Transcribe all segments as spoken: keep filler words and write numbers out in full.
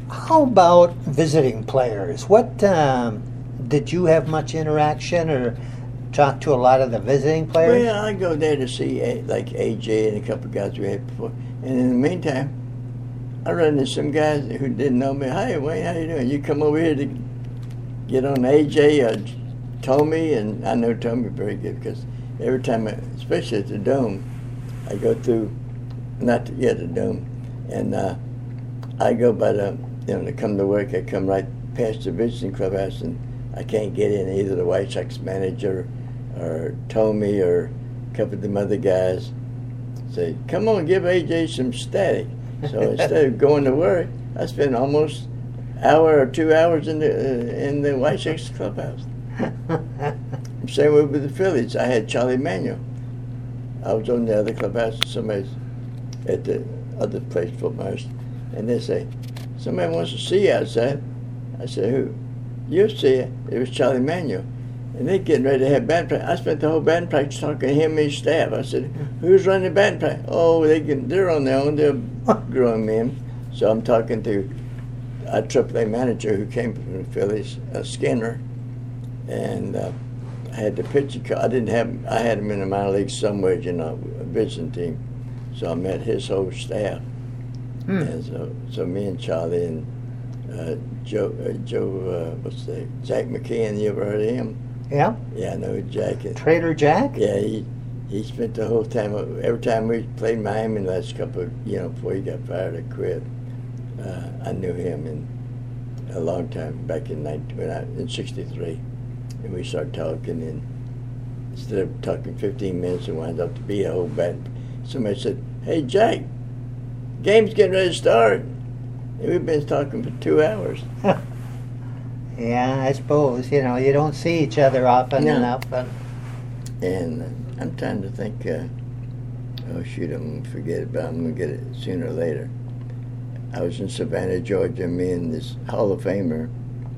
How about visiting players? What um, did you have much interaction or talk to a lot of the visiting players? Well, I go there to see a, like A J and a couple of guys we had before, and in the meantime, I run into some guys who didn't know me. Hey, Wayne, how you doing? You come over here to get on A J or Tommy, and I know Tommy very good because every time, I, especially at the Dome, I go through, not to get the Dome, and uh, I go by the, you know, to come to work, I come right past the visiting clubhouse, and I can't get in. Either the White Sox manager or Tommy or a couple of them other guys say, come on, give A J some static. So instead of going to work, I spend almost an hour or two hours in the uh, in the White Sox clubhouse. Same way with the Phillies. I had Charlie Manuel. I was on the other clubhouse, somebody's at the other place for most, and they say, somebody wants to see you outside. I said, who? You'll see it. It was Charlie Manuel. And they're getting ready to have batting practice. I spent the whole batting practice talking to him and his staff. I said, who's running the batting practice? Oh, they can, they're on their own. They're growing men. So I'm talking to a triple A manager who came from the Phillies, uh, Skinner, and uh, I had the pitcher. I didn't have. I had him in the minor leagues somewhere, you know, a visiting team. So I met his whole staff. Hmm. And so, so me and Charlie and uh, Joe, uh, Joe, uh, what's the Jack McKeon? You ever heard of him? Yeah. Yeah, I know Jack. Trader Jack? Yeah, he he spent the whole time. Every time we played Miami, the last couple, of, you know, before he got fired or quit, uh, I knew him in a long time back in nineteen, when I, in sixty-three, and we started talking. And instead of talking fifteen minutes, it wound up to be a whole bat. Somebody said, "Hey, Jack, game's getting ready to start." And we've been talking for two hours. Yeah, I suppose. You know, you don't see each other often no. enough. But and uh, I'm trying to think, uh, oh, shoot, I'm going to forget it, but I'm going to get it sooner or later. I was in Savannah, Georgia, me and this Hall of Famer,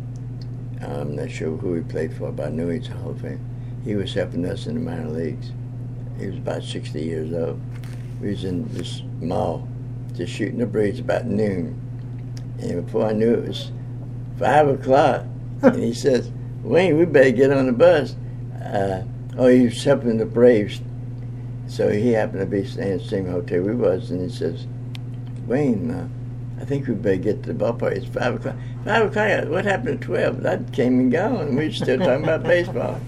I'm not sure who he played for, but I knew he's a Hall of Fame. He was helping us in the minor leagues. He was about sixty years old. We was in this mall, just shooting the breeze about noon. And before I knew it, it was five o'clock, and he says, Wayne, we better get on the bus. Uh, oh, he was helping the Braves. So he happened to be staying in the same hotel we was, and he says, Wayne, uh, I think we better get to the ballpark. It's five o'clock. Five o'clock, what happened at twelve? That came and gone. We were still talking about baseball.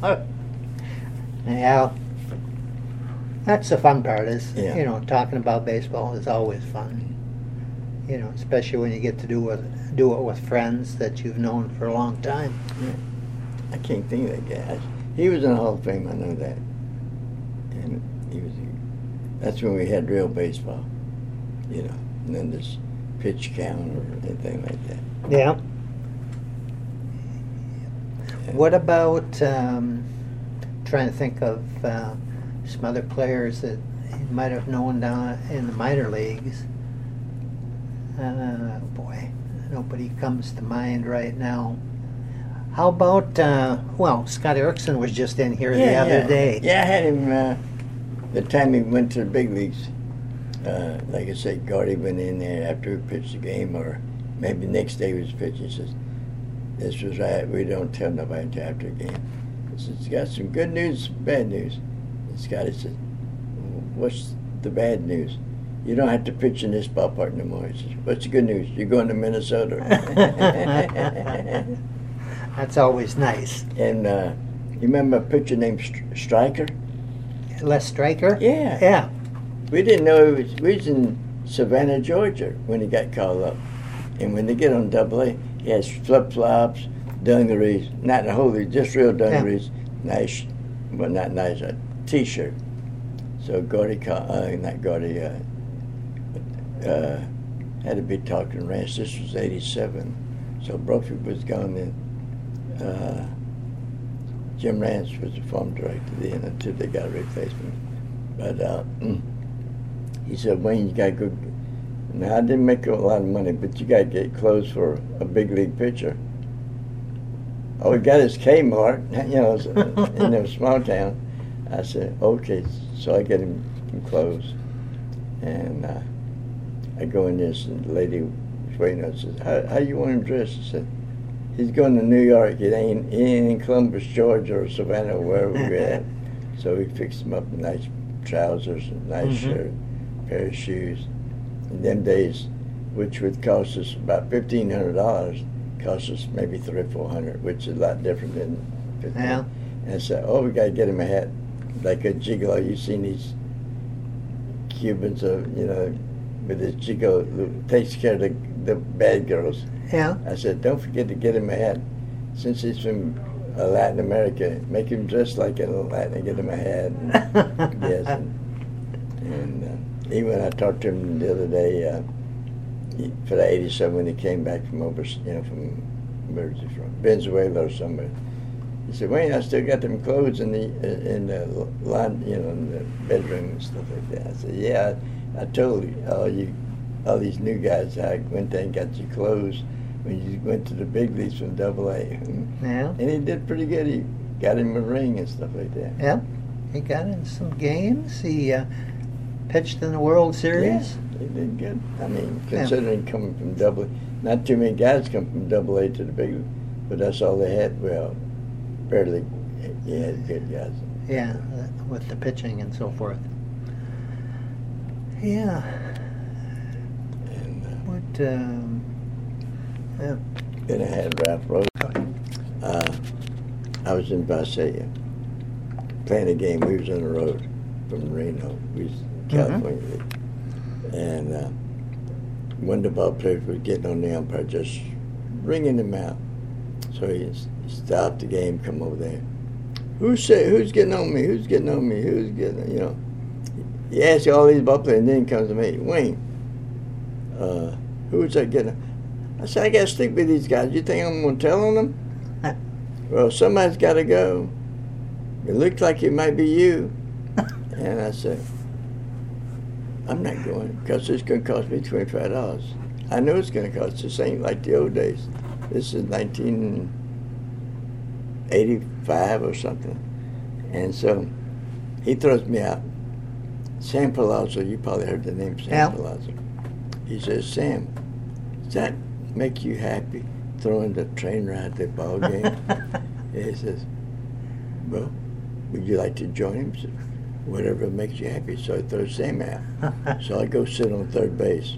Yeah. That's the fun part is, yeah. you know, talking about baseball is always fun. You know, especially when you get to do with, do it with friends that you've known for a long time. Yeah. I can't think of that guy. He was in the Hall of Fame, I know that. And he was, that's when we had real baseball, you know, and then this pitch count or anything like that. Yeah. yeah. What about, um, trying to think of uh, some other players that you might have known down in the minor leagues? Uh, boy, nobody comes to mind right now. How about, uh, well, Scott Erickson was just in here yeah, the other yeah. day. Yeah, I had him uh, the time he went to the big leagues. Uh, like I said, Gardy went in there after we pitched the game, or maybe the next day he was pitching. He says, this was right, we don't tell nobody until after the game. He says, it's got some good news, bad news. And Scotty said, what's the bad news? You don't have to pitch in this ballpark no more. He says, what's the good news? You're going to Minnesota. That's always nice. And uh, you remember a pitcher named St- Stryker? Les Stryker? Yeah. Yeah. We didn't know he was, we was in Savannah, Georgia when he got called up. And when they get on double A, he has flip-flops, dungarees, not the whole, just real dungarees, yeah. nice, well, not nice, a T-shirt. So Gordy, called, uh, not Gordy, uh, uh, had to be talking to Rance. This was eighty-seven. So Brophy was gone then. Uh, Jim Rance was the farm director then until they got a replacement. But uh, he said, Wayne, you got to go. Now, I didn't make a lot of money, but you got to get clothes for a big league pitcher. All we got is Kmart, you know, in a small town. I said, okay. So I get him some clothes. And uh, I go in there, and the lady was waiting. I said, how, how you want him dressed? I said, he's going to New York. It ain't, he ain't in Columbus, Georgia, or Savannah, or wherever we're at. So we fixed him up in nice trousers, a nice Mm-hmm. shirt, pair of shoes. In them days, which would cost us about fifteen hundred dollars, cost us maybe three or four hundred, which is a lot different than fifteen. Yeah. And I said, oh, we got to get him a hat, like a gigolo. You've seen these Cubans, of you know, with this gigolo who takes care of the, the bad girls. Yeah. I said, don't forget to get him a hat. Since he's from uh, Latin America, make him dress like a Latin and get him a hat. And, yes. And, and uh, even when I talked to him the other day, uh, he, for the eighty-seven, when he came back from over, you know, from, where was he from? Venezuela or somewhere. He said, Wayne, I still got them clothes in the in the line, you know, in the bedroom and stuff like that. I said, yeah, I, I told you, all you, all these new guys, I went there and got you clothes when you went to the big leagues from Double A. Yeah. And he did pretty good. He got him a ring and stuff like that. Yeah. He got in some games. He uh, pitched in the World Series. Yeah, he did good. I mean, considering yeah. coming from Double A, not too many guys come from Double A to the big league, but that's all they had. Well, barely. He had good guys. Yeah, with the pitching and so forth. Yeah. And uh, what? Um, yeah. Then I had Ralph Rose. Uh, I was in Visalia playing a game. We was on the road from Reno. We was in California. Mm-hmm. And uh, one of the ball players was getting on the umpire, just ringing him out. So he stopped the game, come over there. Who's say, Who's getting on me? Who's getting on me? Who's getting, you know? He asked all these ball players, and then he comes to me, Wayne, uh, who's that getting on? I said, I got to stick with these guys. You think I'm going to tell on them? Well, somebody's got to go. It looks like it might be you. And I said, I'm not going because it's going to cost me twenty-five dollars. I know it's going to cost. This ain't like the old days. This is nineteen eighty-five or something. And so he throws me out. Sam Palazzo, you probably heard the name Sam yeah. Palazzo. He says, Sam, does that make you happy throwing the train ride the ball game? And he says, well, would you like to join him? Said, whatever makes you happy. So I throw Sam out. So I go sit on third base.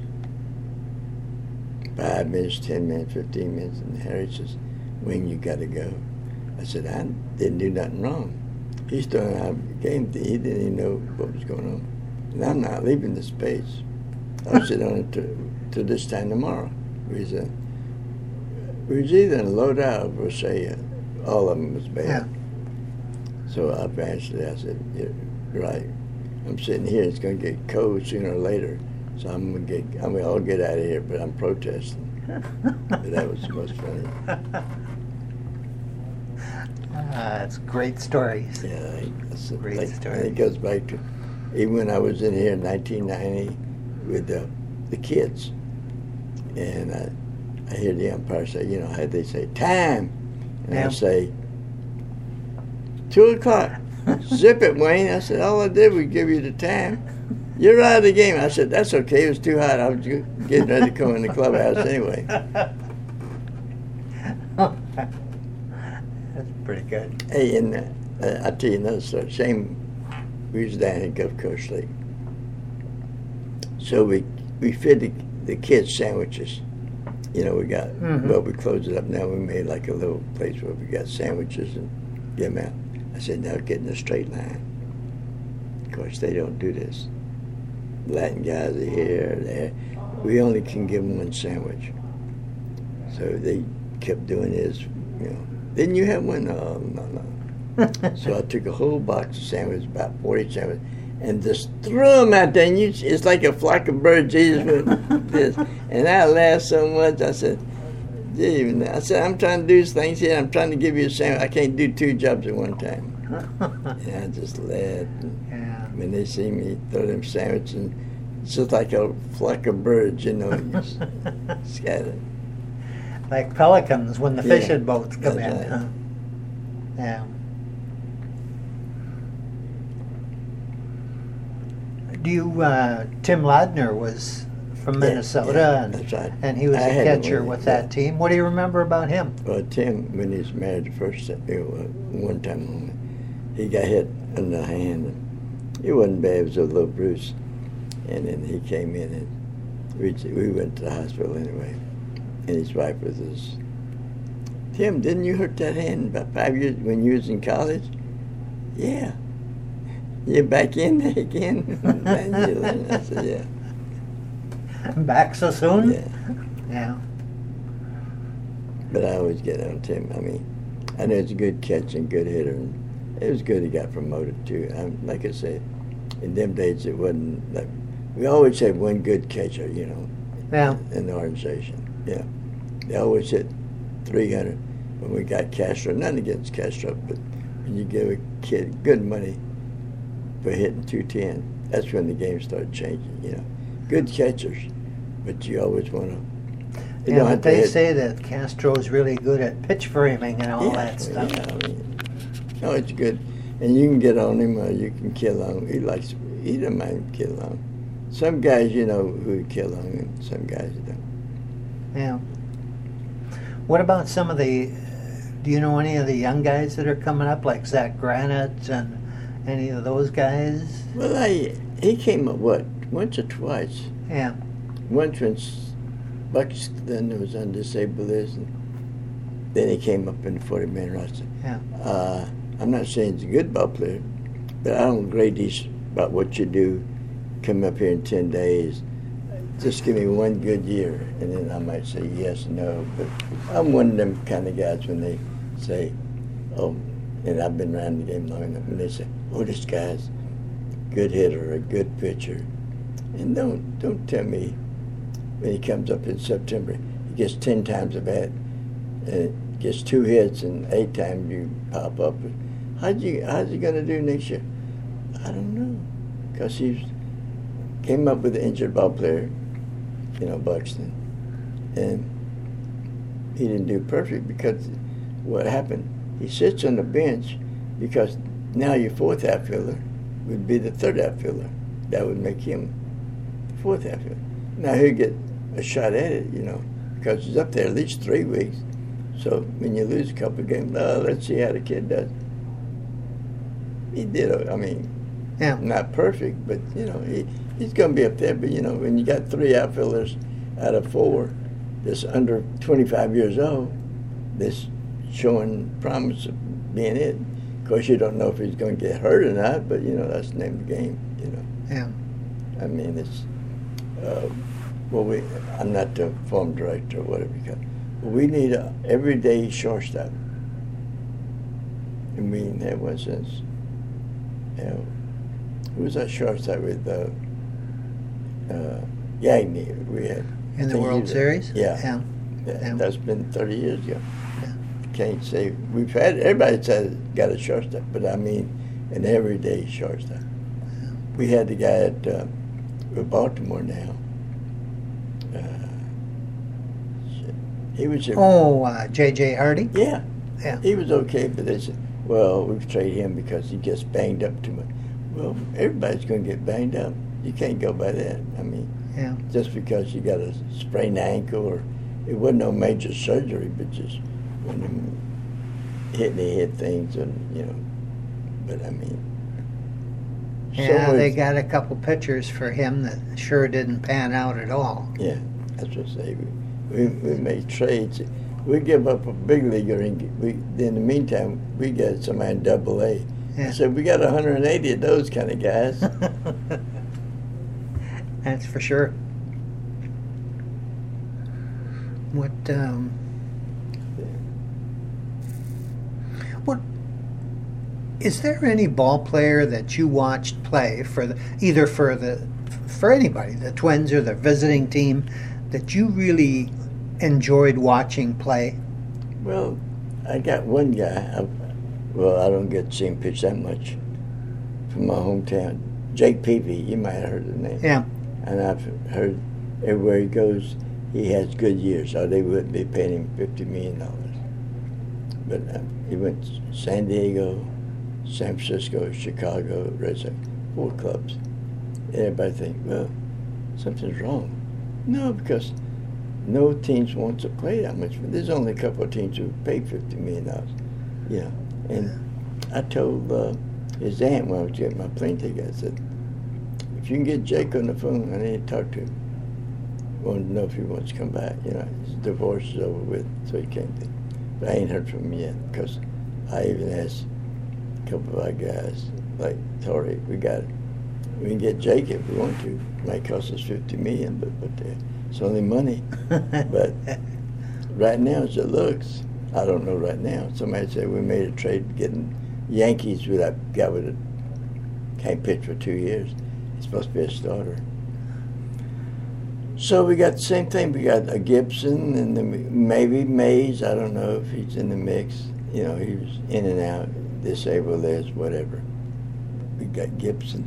Five minutes, ten minutes, fifteen minutes, and Harry says, Wayne, you got to go. I said, I didn't do nothing wrong. He's throwing out the game. He didn't even know what was going on. And I'm not leaving the space. I'll sit on it to, to this time tomorrow. We was, uh, we was either in a loadout or say uh, all of them was bad. Yeah. So I eventually I said, yeah, right, I'm sitting here. It's going to get cold sooner or later. So I'm going to get, I mean, I'll get out of here, but I'm protesting. But that was the most funny. Uh, it's great stories. Yeah, that's a Great like, story. And it goes back to even when I was in here in nineteen ninety with the, the kids, and I, I hear the umpire say, you know, how they say, time, and Yeah. I say, two o'clock. Zip it, Wayne. I said, all I did was give you the time. You're out of the game. I said, that's okay. It was too hot. I was getting ready to come in the clubhouse anyway. That's pretty good. Hey, and uh, I'll tell you another story. Same, we was down in Gulf Coast Lake. So we we fed the, the kids sandwiches. You know, we got, mm-hmm. well, we closed it up now. We made like a little place where we got sandwiches and give them out. I said, now get in a straight line. Of course, they don't do this. Latin guys are here, there. We only can give them one sandwich. So they kept doing this, you know. Didn't you have one? No, no, no. So I took a whole box of sandwiches, about forty sandwiches, and just threw them out there. And you, it's like a flock of birds. Jesus with this, and I laughed so much. I said, "Gee," I said, I'm trying to do these things here. I'm trying to give you a sandwich. I can't do two jobs at one time. And I just laughed. Yeah. When they see me throw them sandwiches, and it's just like a flock of birds, you know, just scattered. Like pelicans when the Yeah, fishing boats come in. that's right. Huh? Yeah. Do you, uh, Tim Ladner was from Yeah, Minnesota, yeah, and, that's right. and he was I a had him catcher when- with yeah. that team. What do you remember about him? Well, Tim, when he was married the first time, you know, one time only, he got hit in the hand. And it wasn't bad. It was a little bruise. And then he came in, and we, we went to the hospital anyway. And his wife was us. Tim, didn't you hurt that hand about five years when you was in college? Yeah. You're back in there again? I said, yeah. Back so soon? Yeah. Yeah. But I always get on Tim. I mean, I know it's a good catch and good hitter. And it was good he got promoted, too. I, like I said, in them days, it wasn't like, we always had one good catcher, you know, Yeah. in the organization. Yeah. They always hit three hundred. When we got Castro, nothing against Castro, but when you give a kid good money for hitting two ten, that's when the game started changing, you know. Good catchers, but you always want to. Yeah, but they say that Castro's really good at pitch framing and all yeah, that stuff. Yeah, I mean, no, it's good. And you can get on him or you can kill on him. He likes, he doesn't mind kill on him. Some guys, you know, who kill on him, and some guys don't. Yeah. What about some of the, do you know any of the young guys that are coming up, like Zach Granite and any of those guys? Well, I, he came up, what, once or twice? Yeah. Once when Buxton was on disabled list, and then he came up in the forty-man roster. Yeah. Uh, I'm not saying he's a good ball player, but I don't grade these about what you do, come up here in ten days. Just give me one good year, and then I might say yes, no. But I'm one of them kind of guys when they say, oh, and I've been around the game long enough, when they say, oh, this guy's a good hitter, a good pitcher. And don't don't tell me when he comes up in September, he gets ten times a bat, and gets two hits, and eight times you pop up. How's you how's he gonna do next year? I don't know, because he's came up with an injured ball player, you know, Buxton, and he didn't do perfect because what happened? He sits on the bench because now your fourth outfielder would be the third outfielder. That would make him the fourth outfielder. Now he'll get a shot at it, you know, because he's up there at least three weeks. So when you lose a couple of games, oh, let's see how the kid does. He did, I mean, Yeah. not perfect, but, you know, he, he's going to be up there. But, you know, when you got three outfielders out of four that's under twenty-five years old, that's showing promise of being it. Of course, you don't know if he's going to get hurt or not, but, you know, that's the name of the game, you know. Yeah. I mean, it's, uh, well, we, I'm not the farm director or whatever you call it, but we need a everyday shortstop. And we didn't have one since, you know, who was that shortstop with uh, uh, Yagney we had? In I the think he World was- Series? Yeah. Yeah. Yeah, Yeah. That's been thirty years ago. Yeah. Can't say, we've had, everybody says got a shortstop, but I mean an everyday shortstop. We had the guy at uh, with Baltimore now. Uh, shit. He was a, Oh, uh, J J Hardy? yeah, Yeah. he was okay, but they said, well, we've traded him because he gets banged up too much. Well, everybody's going to get banged up. You can't go by that. I mean, Yeah. just because you got a sprained ankle, or it wasn't no major surgery, but just when them hit, they hit things, and you know. But I mean, Yeah, so they it's- got a couple pitchers for him that sure didn't pan out at all. Yeah, that's what I say. We, we, we made trades. We give up a big leaguer, and we in the meantime we got somebody in Double A. Yeah. I said we got one hundred eighty of those kind of guys. That's for sure. What, um, what, is there any ball player that you watched play for the, either for the, for anybody, the Twins or the visiting team, that you really enjoyed watching play? Well, I got one guy. I, well, I don't get to see him pitch that much from my hometown. Jake Peavy, you might have heard the name. Yeah. And I've heard everywhere he goes, he has good years, or they wouldn't be paying him fifty million dollars. But uh, he went to San Diego, San Francisco, Chicago, Red Sox, four clubs. And everybody think, well, something's wrong. No, because no teams want to play that much. There's only a couple of teams who pay fifty million dollars. You know, and I told uh, his aunt when I was getting my plane ticket, I said, if you can get Jake on the phone, I need to talk to him. I want to know if he wants to come back. You know, his divorce is over with, so he can't. Think. But I ain't heard from him yet, because I even asked a couple of our guys, like Torrey, we got, we can get Jake if we want to. It might cost us fifty million, but but uh, it's only money. But right now, as it looks, I don't know right now. Somebody said we made a trade getting Yankees with that guy with a can't pitch for two years. He's supposed to be a starter. So we got the same thing. We got a Gibson and the, maybe Mays. I don't know if he's in the mix. You know, he was in and out, disabled as whatever. We got Gibson.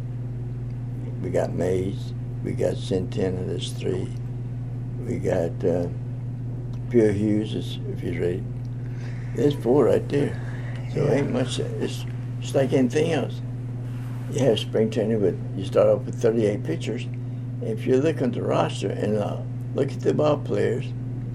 We got Mays. We got Centeno. There's three. We got uh, Pierre Hughes, if he's ready. There's four right there. So Yeah. ain't much. It's, it's like anything else. You have spring training, but you start off with thirty-eight pitchers. If you look at the roster and uh, look at the ball players,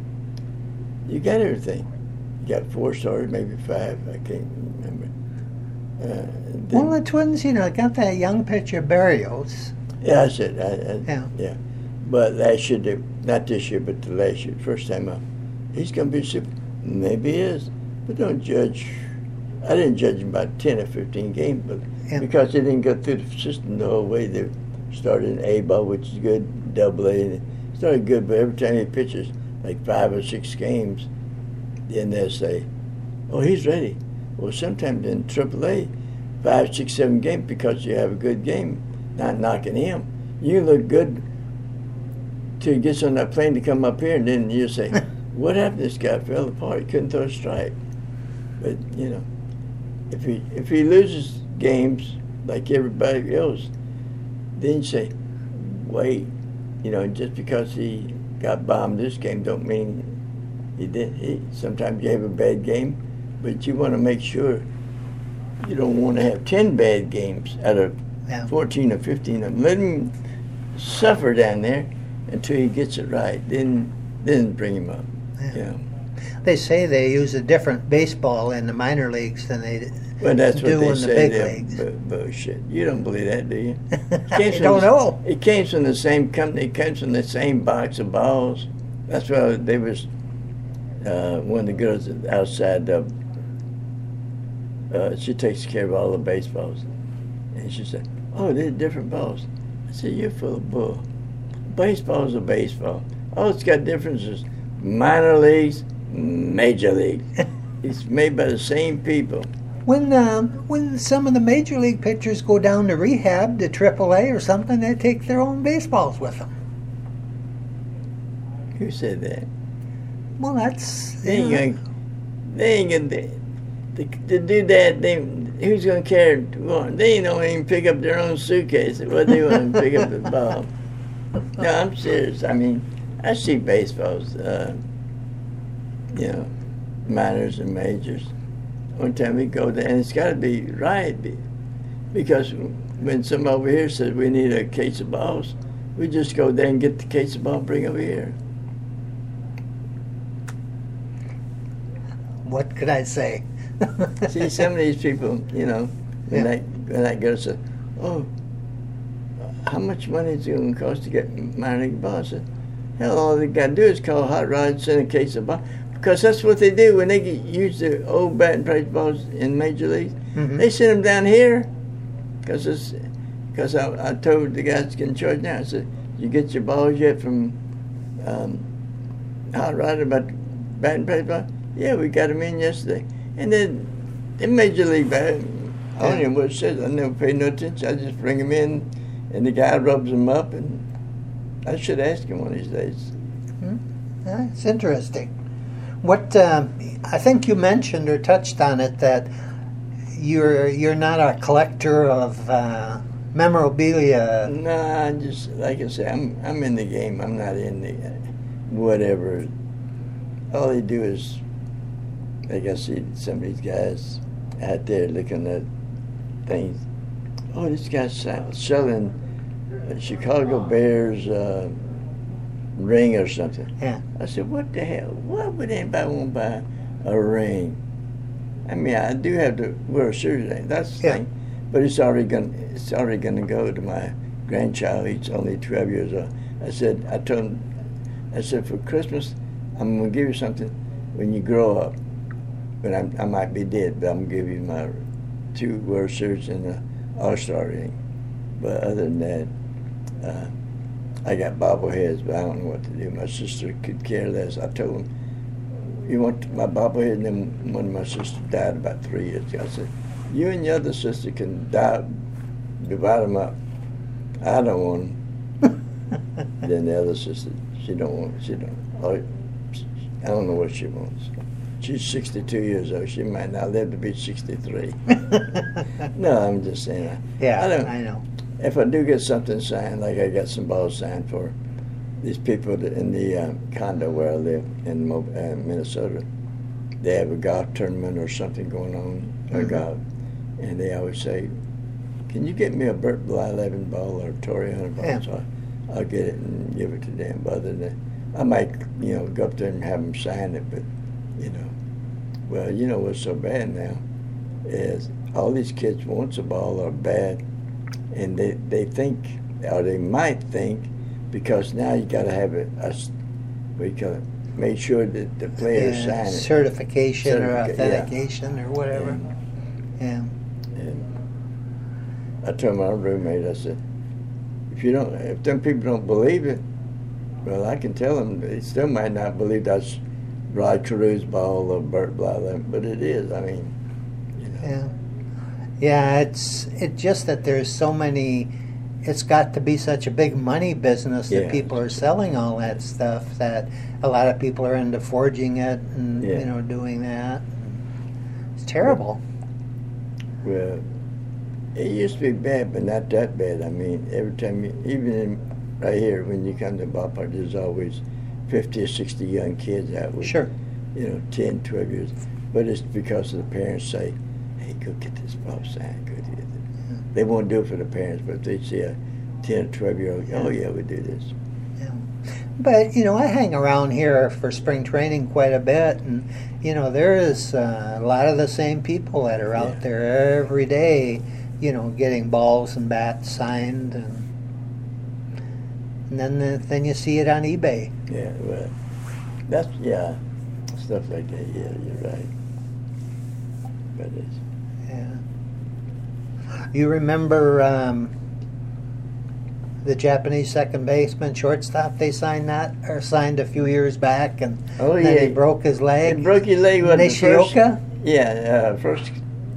you got everything. You got four starters, maybe five. I can't remember. Uh, then, Well, the Twins, you know, got that young pitcher Berrios. yeah, I said, I, I, Yeah. yeah. But last year, they, not this year, but the last year, first time out, he's going to be super. Maybe he is, but don't judge. I didn't judge him about ten or fifteen games, but Yeah. because they didn't go through the system the whole way. They started in A ball, which is good, double A. And it started good, but every time he pitches like five or six games, then they'll say, "Oh, he's ready." Well, sometimes in triple A, five, six, seven games because you have a good game, not knocking him. You look good till he gets on that plane to come up here, and then you say, "What happened? This guy fell apart. He couldn't throw a strike." But you know, if he if he loses games like everybody else, then you say, "Wait, you know, just because he got bombed this game don't mean he did." He, sometimes you have a bad game, but you want to make sure you don't want to have ten bad games out of Yeah. fourteen or fifteen of them. Let him suffer down there until he gets it right. Then then bring him up. Yeah. Yeah. They say they use a different baseball in the minor leagues than they Well, that's do what they in the say. big they're leagues. bu- bullshit. You don't believe that, do you? I Came from don't the- know. It came from the same company. It came from the same box of balls. That's why they was uh, one of the girls outside. Uh, uh, she takes care of all the baseballs, and she said, "Oh, they're different balls." I said, "You're full of bull. Baseball's a baseball. All it's got differences: minor leagues, major leagues. It's made by the same people." When um, when some of the major league pitchers go down to rehab to triple A or something, they take their own baseballs with them. Who said that? Well, that's They ain't yeah. gonna. They ain't gonna. To, to do that, they who's gonna carry one? They don't even pick up their own suitcase. What they want to pick up the ball? No, I'm serious. I mean, I see baseballs. Uh, you know, minors and majors. One time we go there, and it's got to be right, be- because when some over here says we need a case of balls, we just go there and get the case of balls, bring over here. What could I say? See, some of these people, you know, when Yeah. that when that girl said, "Oh, how much money is it going to cost to get minor league balls?" I said, "Hell, all they got to do is call Hot Rod and send a case of balls." Because that's what they do when they get, use the old bat and price balls in major leagues. Mhm. They send them down here. Because it's because I, I told the guys getting charged now. I said, "You get your balls yet from um, Hot Rod about bat and price balls?" "Yeah, we got them in yesterday." And then in major league bat, I don't even know what it says. I never pay no attention. I just bring them in, and the guy rubs them up, and I should ask him one of these days. Yeah, it's interesting. What um, I think you mentioned or touched on it, that you're you're not a collector of uh, memorabilia. Nah, I just like I say, I'm I'm in the game. I'm not in the uh, whatever. All they do is, like I see some of these guys out there looking at things. Oh, this guy's sell- selling uh, Chicago Bears uh, ring or something. Yeah. I said, what the hell? Why would anybody want to buy a ring? I mean, I do have to wear a suit. That's the Yeah. thing. But it's already going. It's already going to go to my grandchild. He's only twelve years old. I said. I told him. I said, for Christmas, I'm going to give you something when you grow up. But I'm, I might be dead, but I'm going to give you my two World Series and the All-Star ring. But other than that, uh, I got bobbleheads, but I don't know what to do. My sister could care less. I told him, you want my bobblehead? And then one of my sisters died about three years ago. I said, you and your other sister can die, divide them up. I don't want them. Then the other sister, she don't want, she don't, I don't know what she wants. She's sixty-two years old. She might not live to be sixty-three. No, I'm just saying. Yeah, I, don't, I know. If I do get something signed, like I got some balls signed for these people that in the uh, condo where I live in Mo- uh, Minnesota, they have a golf tournament or something going on, or Mhm. golf, and they always say, can you get me a Burt Bly eleven ball or a Torrey Hunter ball? Yeah. So I, I'll get it and give it to them. But other than that, I might, you know, go up there and have them sign it, but, you know. Well, you know what's so bad now is all these kids wants a ball are bad, and they, they think, or they might think, because now you got to have a, a, what do you call it, make sure that the players Yeah, sign it. certification or Certifica- yeah. authentication or whatever. And, Yeah. and I told my roommate, I said, if you don't, if them people don't believe it, well, I can tell them they still might not believe that's Rod Carew's ball or Burt Bly, but it is. I mean, you know. Yeah. Yeah, it's it's just that there's so many. It's got to be such a big money business that Yeah. people are selling all that stuff that a lot of people are into forging it and Yeah. you know doing that. It's terrible. Well, it used to be bad, but not that bad. I mean, every time, you, even in, right here, when you come to the ballpark, there's always fifty or sixty young kids out with, Sure. you know, ten, twelve years. But it's because of the parents say, hey, go get this ball signed. Go get it. Yeah. They won't do it for the parents, but if they see a ten or twelve year old, oh, yeah, we do this. Yeah. But, you know, I hang around here for spring training quite a bit, and, you know, there is uh, a lot of the same people that are out Yeah. there every day, you know, getting balls and bats signed, and, and then the, then you see it on eBay. Yeah, well, that's, yeah, stuff like that, yeah, you're right. But it's, Yeah. You remember um, the Japanese second baseman, shortstop? They signed that, or signed a few years back, and oh, then yeah. he broke his leg. He broke your leg, wasn't it? First- Nishioka? Yeah, uh, first,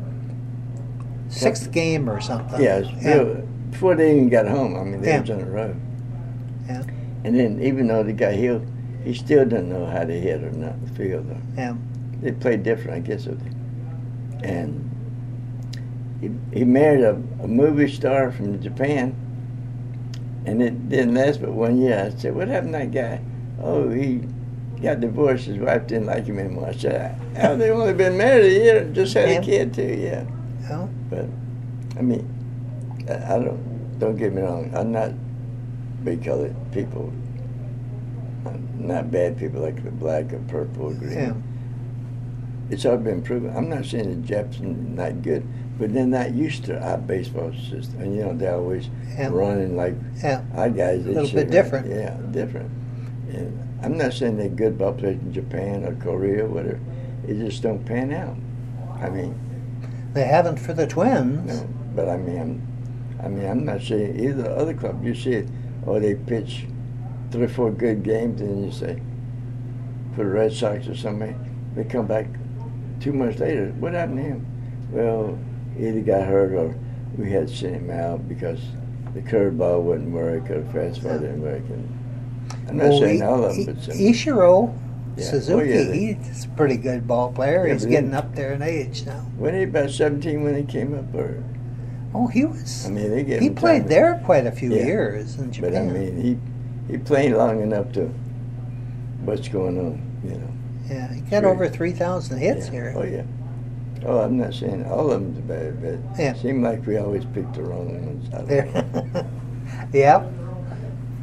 Sixth game or something. yeah, it was real- before they even got home, I mean, they Yeah. was on the road. Yeah. And then, even though they got healed, he still doesn't know how to hit or not the field, though. Yeah. They play different, I guess. With it. And he, he married a, a movie star from Japan, and it didn't last but one year. I said, what happened to that guy? Oh, he got divorced. His wife didn't like him anymore. I said, how they only been married a year, just had Yeah. a kid too, yeah. Oh. But, I mean, I, I don't, don't get me wrong, I'm not big colored people. I'm not bad people like the black or purple or green. Yeah. It's all been proven. I'm not saying the Japs are not good, but they're not used to our baseball system. And, you know, they're always Yeah. running like Yeah. our guys. A little shit bit like- different. Yeah, different. And I'm not saying they're good ball players in Japan or Korea or whatever. They just don't pan out. I mean, They haven't for the Twins. no, but I mean, I'm, I mean, I'm not saying either other club. You see it, or they pitch three or four good games, and you say, for the Red Sox or somebody, they come back two months later. What happened to him? Well, he either got hurt or we had to send him out because the curveball wouldn't work or the fastball didn't work. And I'm not Well, saying I- all of I- them, but some. Ichiro Yeah. Suzuki, Oh, yeah, they- he's a pretty good ball player. Yeah, He's but getting he- up there in age now. Wasn't he about seventeen when he came up? Or Oh, he was. I mean, they gave he him played time. there quite a few Yeah. years in Japan. But I mean, he he played long enough to what's going on, you know. yeah, he got Sure. over three thousand hits Yeah. here. Oh yeah. Oh, I'm not saying all of them's bad, but Yeah. it seemed like we always picked the wrong ones. I don't know. There. Yep.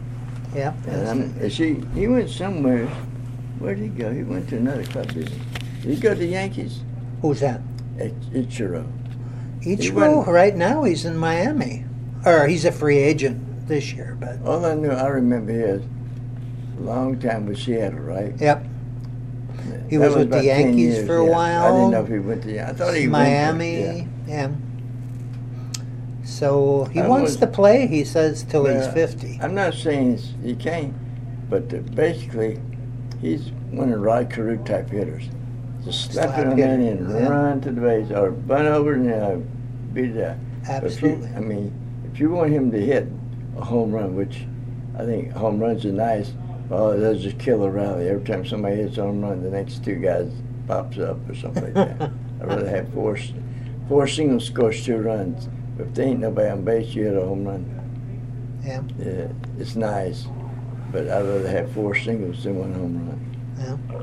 Yeah. And I'm, is he, he went somewhere. Where did he go? He went to another club, didn't he? Did he go to the Yankees? Who's that? Ich- Ichiro. Ichiro, right now he's in Miami. Or he's a free agent this year, but All I knew, I remember his long time with Seattle, right? yep. He That was with about the ten Yankees years, for a yeah. while. I didn't know if he went to. I thought he Miami, went to, yeah. So he I wants was- to play, he says, till he's Well, fifty. I'm not saying he's- he can't, but uh, basically, he's one of the Rod Carew type hitters. Just slap, Slap it on hitter, in and yeah. run to the base, or bunt over and uh, beat it out. But if you- Absolutely. I mean, if you want him to hit a home run, which I think home runs are nice, oh, they'll just kill a rally. Every time somebody hits a home run, the next two guys pops up or something like that. I'd rather have four, s- four singles scores two runs. But if there ain't nobody on base, you hit a home run. Yeah. Yeah, it's nice, but I'd rather have four singles than one home run. Yeah.